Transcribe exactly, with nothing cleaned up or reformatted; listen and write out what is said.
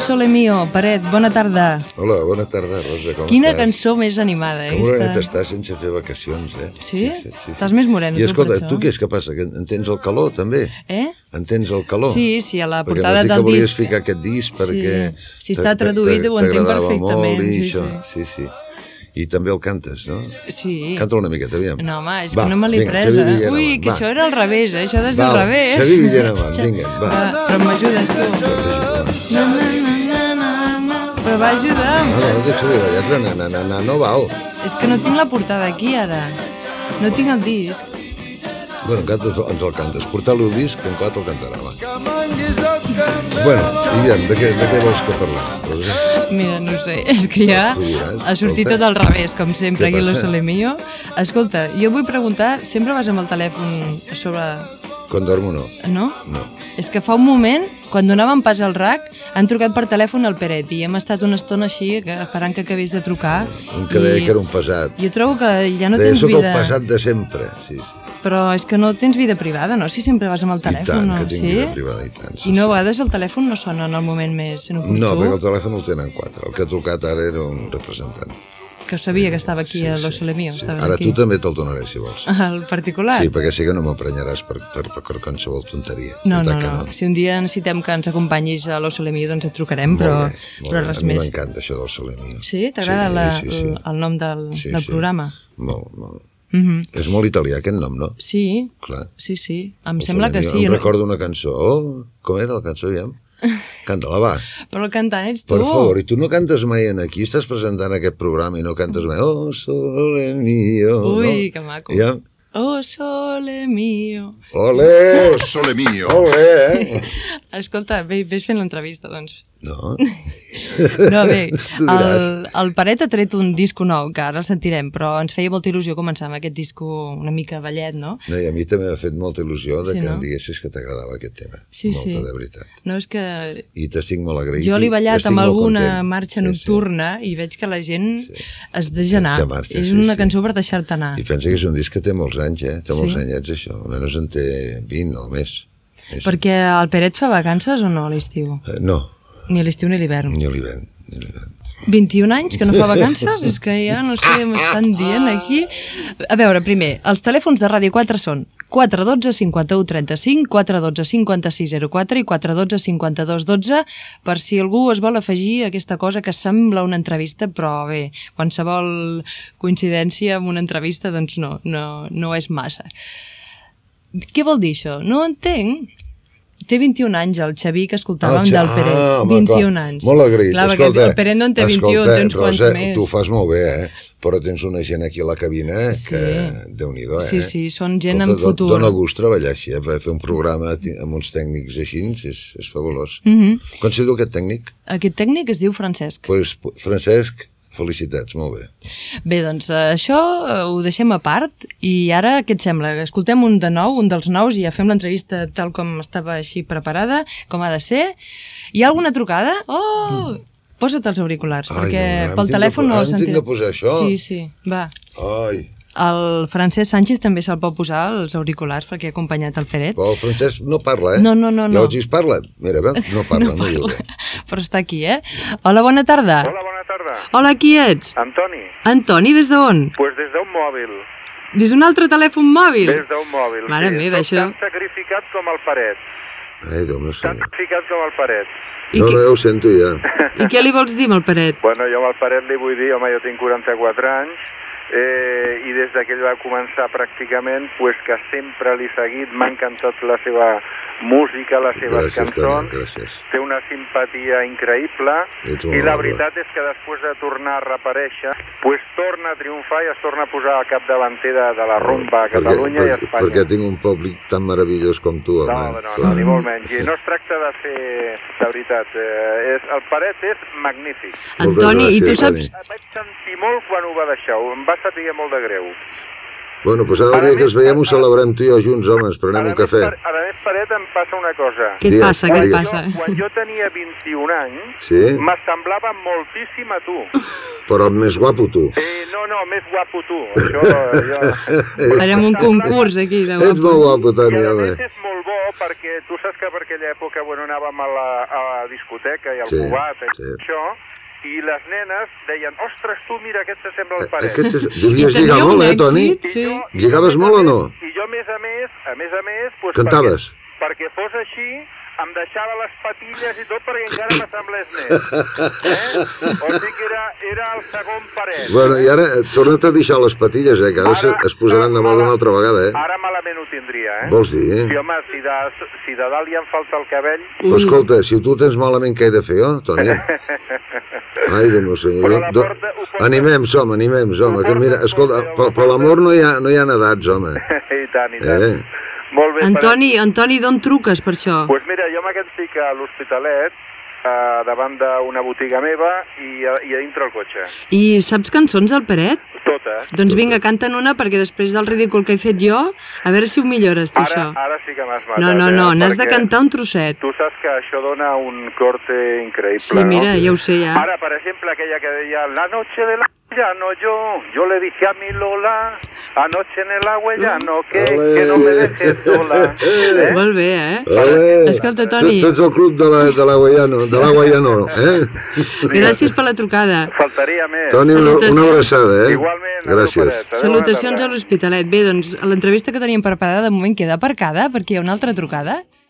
Sole Mio, Peret, bona tarda. Hola, bona tarda, Rosa, com Quina estàs? cançó més animada, eh? Com morenet estàs sense fer vacacions, eh? Sí? Fixa't, sí, Estàs sí. més moreno, I tu, escolta, per això. tu què és que passa? Que entens el calor, també? Eh? Entens el calor? Sí, sí, a la Perquè portada m'has dit del que volies disc. ficar aquest disc perquè... Sí, si està traduït ho entenc t'agradava perfectament, molt i sí, això. sí. Sí, sí. I també el cantes, no? Sí. Canta una miqueta, aviam. No, home, és Va, que no me l'he vinga, presa. Xavi Villena, Ui, va, que va. això era al revés, eh? Això ha de ser al Va, revés. Xavi Villena, va, vinga, va. Va, però m'ajudes tu. Jo t'ajudo. Na, na, na, na, na, na. Però va, ajuda'm. No, no, no deixa de la lletra, na, na, na, na, no val. És que no tinc la portada aquí, ara. No tinc el disc. Bueno, encara ens el cantes. Portar-lo el disc, que en quatre el cantarà, va. Bueno, i aviam, de què, de què vols que parlem? Rosa? Mira, no sé, és que ja Tu diràs, ha sortit escolta. tot al revés, com sempre, Què aquí a Lo passa? Sole Mio. Escolta, jo vull preguntar, sempre vas amb el telèfon sobre... Quan dormo no. No? No. És que fa un moment, quan donàvem pas al R A C, han trucat per telèfon al Peret i hem estat una estona així, que- esperant que acabés de trucar. Un que deia i que era un pesat. Jo trobo que ja no Deia, tens soc el vida... pesat de sempre. Sí, sí. Però és que no tens vida privada, no? Si sempre vas amb el I tant, telèfon, no? que tinc Sí? vida privada, i tant. Sí, I no, a sí. vegades el telèfon no sona en el moment més inoportú. No, perquè el telèfon el tenen quatre. El que ha trucat ara era un representant. Que sabia que estava aquí Sí, a Lo sí, Sole Mio. sí. estaves Ara aquí. tu també te'l donaré, si vols. El particular? Sí, perquè sé que no m'emprenyaràs per, per, per qualsevol tonteria. No, no, Veritat que no. Si un dia necessitem que ens acompanyis a Lo Sole Mio, doncs et trucarem, però, Molt bé, molt però bé. res A mi més. m'encanta això del Sole Mio. Sí? T'agrada Sí, la- sí, sí. el, el nom del, Sí, del sí. programa? Molt, molt. Mhm. És molt italià, aquest nom, no? Sí, Clar. sí, sí. Em El sembla Sole que Mio. sí. Em no? recordo una cançó. Oh, com era la cançó, ja? Canta-la, va. Però el cantant ets tu. Per favor, i tu no cantes mai en aquí? Estàs presentant aquest programa i no cantes mai? Oh, Sole Mio. Ui, no? que maco. Ja? Oh, Sole Mio. Ole! Sole Mio. Ole, eh? Escolta, ve, ves fent l'entrevista, doncs. No? No, bé, Tu diràs. el, el Peret ha tret un disco nou, que ara el sentirem, però ens feia molta il·lusió començar amb aquest disco una mica vellet, no? No, i a mi també m'ha fet molta il·lusió de Sí, que no? em diguessis que t'agradava aquest tema. Sí, molta, sí. de veritat. No, és que I t'estic molt agraït. jo l'he i ballat estic amb molt alguna content. marxa Sí, sí. nocturna i veig que la gent Sí. es deixa anar. Ja marxa, és sí, una sí. cançó per deixar-te anar. I pensa que és un disc que té molts anys, eh? Té molts Sí. anyets, això. Almenys en té vint o més. És... Perquè el Peret fa vacances o no a l'estiu? Eh, No, Ni a l'estiu ni a l'hivern. ni a l'hivern. Ni a l'hivern. vint-i-un anys que no fa vacances? És que ja no sé què m'estan dient aquí. A veure, primer, els telèfons de Ràdio quatre són quatre un dos cinquanta-u trenta-cinc, quatre un dos cinquanta-sis zero quatre i quatre un dos cinquanta-dos dotze, per si algú es vol afegir a aquesta cosa que sembla una entrevista, però bé, qualsevol coincidència amb una entrevista, doncs no, no, no és massa. Què vol dir això? No ho entenc. Té vint-i-un anys el Xavi que escoltàvem El Xa- del Peret. Ah, home, vint-i-un clar. anys. Molt agraït. Clar, perquè Escolta, el Peret no en té vint-i-un, escolta, té uns quants Rosa, més. tu ho fas molt bé, eh? Però tens una gent aquí a la cabina Sí. que... Déu-n'hi-do, eh? Sí, sí, són gent Escolta, amb futur. Dóna gust treballar així, eh? Per fer un programa ti- amb uns tècnics així és, és fabulós. Mhm. Com se diu aquest tècnic? Aquest tècnic es diu Francesc. Pues, Francesc, felicitats, molt bé. Bé, doncs eh, això eh, ho deixem a part i ara què et sembla? Escoltem un de nou, un dels nous i ja fem l'entrevista tal com estava així preparada, com ha de ser. Hi ha alguna trucada? Oh! Posa't els auriculars, Ai, perquè ara em pel tinc de telèfon po- no ara el em tinc sentiré. de posar això? Sí, sí, va. Ai, El Francesc Sánchez també se'l pot posar els auriculars perquè ha acompanyat el Peret. però el Francesc no parla, eh? No, no, no, no. Ja ho dius, parla. Mira, veus? No parla, no, no diu res. Però està aquí, eh? Hola, bona tarda. Hola, bona tarda. Hola, qui ets? Antoni, Antoni, des d'on? pues des d'un mòbil. Des d'un altre telèfon mòbil? Des d'un mòbil. Mare sí. meva, Soc això- tan sacrificat com el Peret. Ai, Déu meu Tan senyor. sacrificat com el Peret. I, No, qui- no, ja ho sento ja. I què li vols dir amb el Peret? Bueno, jo amb el Peret li vull dir, home, jo tinc quaranta-quatre anys, eh, i des que ell va començar pràcticament, pues que sempre l'he seguit, m'ha encantat la seva música, les seves Gràcies, Toni, cançons, gràcies. té una simpatia increïble, Ets i molt la amable. veritat és que després de tornar a reaparèixer, pues torna a triomfar i es torna a posar al capdavanter de, de la rumba a Catalunya perquè, i a perquè, Espanya. perquè tinc un públic tan meravellós com tu, home. No, no, no, Clar. ni molt menys. I no es tracta de fer, de veritat, eh, és, el Peret és magnífic. Moltes Antoni, i tu gràcies, saps... Toni. Em vaig sentir molt quan ho va deixar, em va saber molt de greu. Bueno, doncs ara el Ara dia que més- es veiem ho ara- celebrem tu i jo junts, home, ens prenem Ara un més, cafè. Per, ara més, Peret, em passa una cosa. Què et Digues, passa, què et digues. passa? Jo, quan jo tenia vint-i-un anys, Sí? m'assemblava moltíssim a tu. Però més guapo tu. Eh, no, no, més guapo tu. Això, jo... Farem un concurs aquí de Ets molt guapo. guapo, I Toni, a home. més és molt bo perquè tu saps que per aquella època, bueno, anàvem a la, a la discoteca i al Sí, cubat i sí. això, i les nenes deien, ostres, tu, mira, aquest s'assembla al paret. Aquest és... Devies I tenia lligar un molt, eh, Toni? èxit, sí. I jo- i Lligaves jo, a més molt a o no? més- I jo, a més a més, a més a més... Pues, Cantaves? Perquè, perquè fos així, em deixava les patilles i tot perquè encara m'assemblés més. Eh? O sigui que era, era el segon paret. Bueno, i ara, eh, torna't a deixar les patilles, eh, que ara, se- es posaran de moda una altra vegada, eh? Ara malament ho tindria, eh? Vols dir, eh? Sí, home, si de, si de dalt ja em falta el cabell... Però escolta, si tu tens malament, què he de fer, oh, Toni? Ai, Déu meu senyor. Però la Do- porta- ho porta- Animem, home, animem, home, Ho que mira, porta- escolta, ho per, porta- per l'amor no, hi ha, no hi ha edats, home. I tant, i tant. Eh? Molt bé. Antoni, Antoni, d'on truques per això? Doncs pues mira, jo m'aquest estic a l'Hospitalet, eh, davant d'una botiga meva i a, i a dintre el cotxe. I saps cançons al Peret? Totes. Doncs vinga, canta'n una, perquè després del ridícul que he fet jo, a veure si ho millores, tu, Ara, això. ara sí que m'has matat. No, no, no, eh? n'has de Perquè cantar un trosset. Tu saps que això dona un corte increïble, Sí, mira, no? ja ho sé, ja. Ara, per exemple, aquella que deia la noche de la ya no yo, yo le dije a mi Lola, anoche en el agua ya no, que, Ole. que no me dejes sola. Eh? Molt bé, eh? Ole! Escolta, Toni. Tu, tu ets el club de la, de la Guaiano, de la Guaiano, eh? Gràcies per la trucada. Faltaria més. Toni, una, Salutacions. una abraçada, eh? Igualment. Gràcies. adéu, Paret, adéu, Salutacions bona a tarda. l'Hospitalet. Bé, doncs, l'entrevista que teníem preparada de moment queda aparcada perquè hi ha una altra trucada.